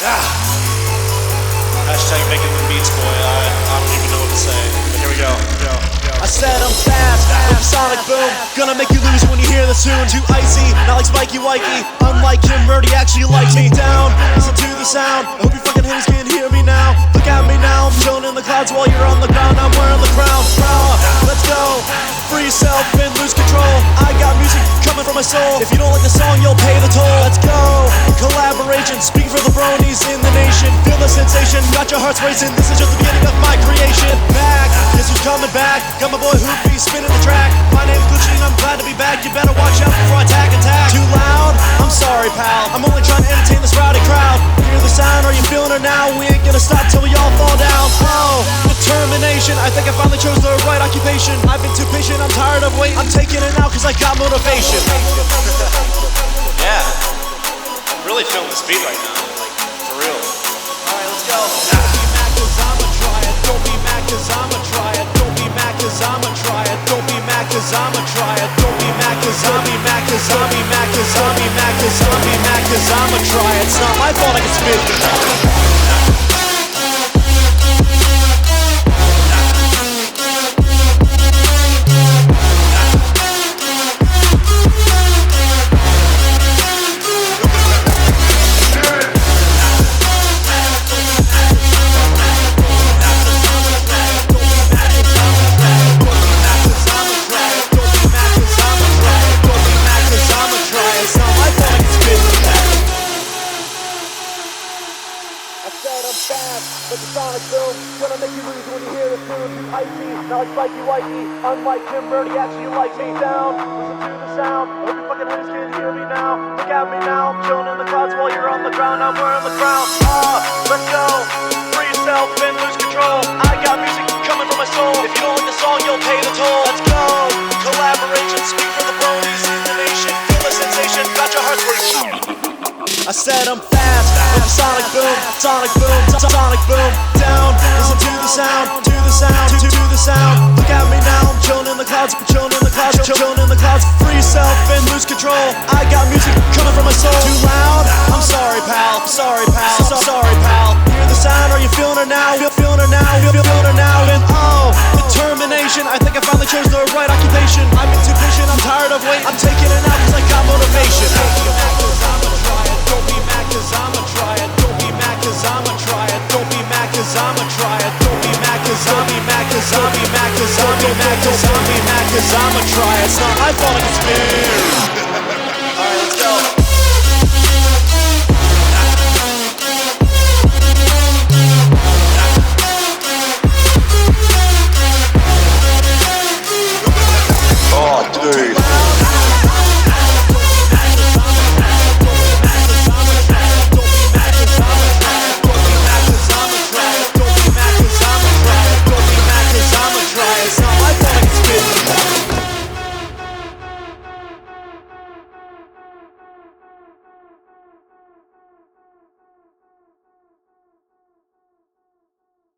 Hashtag making the beats, boy. I don't even know what to say. But here we go. I said I'm fast, with the sonic boom. Gonna make you lose when you hear the tune. Too icy, not like Spikey Wikey. Unlike Kim Murdy, actually likes me down. Listen to the sound. I hope you fucking haters can hear me now. Look at me now, I'm chilling in the clouds while you're on the ground. I'm wearing the crown. Let's go. Free self and lose control. I got music coming from my soul. If you don't like the song, you'll pay the toll. Let's go. Collaboration, speaking for the bronies in the nation. Feel the sensation, got your hearts racing. This is just the beginning of my creation. Back, guess who's coming back? Got my boy Hoopy spinning the track. My name's Gucci and I'm glad to be back. You better watch out before I attack. Too loud? I'm sorry, pal. I'm only trying to entertain this rowdy crowd. Hear the sound? Are you feeling it now? We ain't gonna stop till we all fall down. Oh, determination. I think I finally chose the right occupation. I've been too patient, I'm tired of waiting. I'm taking it now cause I got motivation. Yeah. I'm really feeling this beat right now. Like, for real. Alright, let's go. Don't be mad cause I'ma try it. Don't be mad cause I'ma try it. Don't be mad cause I'ma try it. Don't be mad cause I'ma try it. Don't be mad cause I'll be mad cause I'll be mad cause I'll be mad cause I'll be mad cause I'ma try it. It's not my fault I can spit. But the sonic boom, gonna make you lose when you hear the tune. Too icy, not like Spikey Wikey. Unlike Kim Murdy, actually likes me down. Listen to the sound, I hope you fucking haters can hear me now. Look at me now, I'm chilling in the clouds while you're on the ground. I'm wearing the crown. Let's go. Free yourself and lose control. I got music coming from my soul. If you don't like the song, you'll pay the toll. Let's go. Collaboration, speak for the bronies in the nation. Feel the sensation, got your hearts racing. I said I'm fast, with the sonic boom, sonic boom, sonic boom, down. Listen to the sound, to the sound, to the sound. Look at me now, I'm chilling in the clouds, chilling in the clouds, chilling in the clouds. Free self and lose control. I got music coming from my soul. Too loud? I'm sorry, pal. Sorry, pal. Sorry, pal. Hear the sound? Are you feeling it now? Feeling it now? Feeling it now? And oh, determination. I think I finally chose the right occupation. I've been too patient. I'm tired of waiting. I'm taking it now cause I got motivation. Don't be mad cause I'ma try it. Don't be mad cause I'ma try it. Don't be mad cause I'ma try it. Don't be mad cause I'll be mad cause I'll be mad cause I'll be mad cause I'll be mad cause I'ma try it. It's not my fault I can spin.